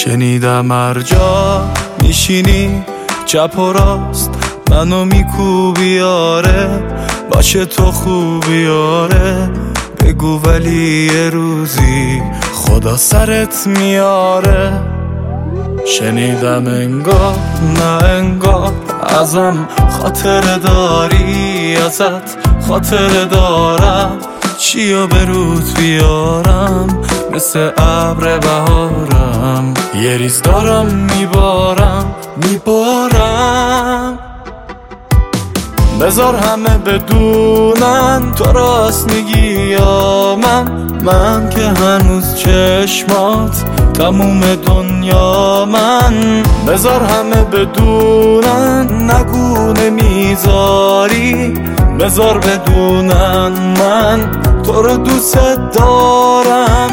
شنیدم هر جا میشینی چپ و راست منو میکوبی، آره باشه تو خوبی، آره بگو ولی یه روزی خدا سرت میاره. شنیدم انگار نه انگار ازم خاطر داری، ازت خاطر دارم چیا به رود بیارم، مثل ابر بهارم یه ریز دارم میبارم. بذار همه بدونن تو راست میگی یا من که هنوز چشمات تموم دنیا من. بذار همه بدونن نگو نمیذاری، بذار بدونن من تو رو دوست دارم.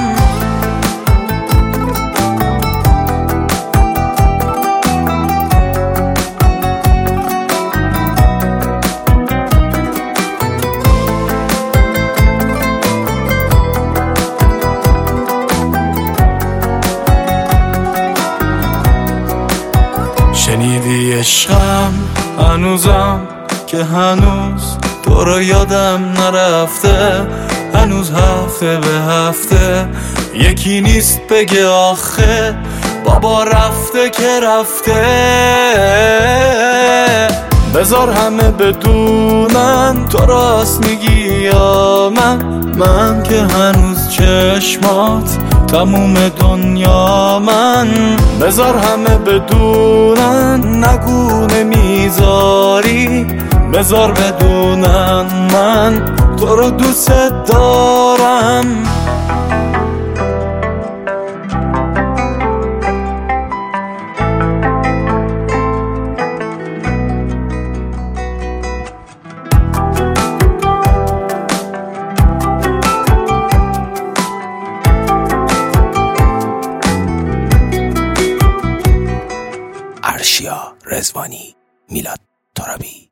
شنیدی عشقم هنوزم که هنوز تو رو یادم نرفته، هنوز هفته به هفته یکی نیست بگه آخه بابا رفته که رفته. بذار همه بدونن تو راست میگی یا من که هنوز چشمات تموم دنیا من. بذار همه بدونن نگو نمیذاری، بذار بدونن من تو رو دوست دارم. ارشیا رضوانی، میلاد ترابی.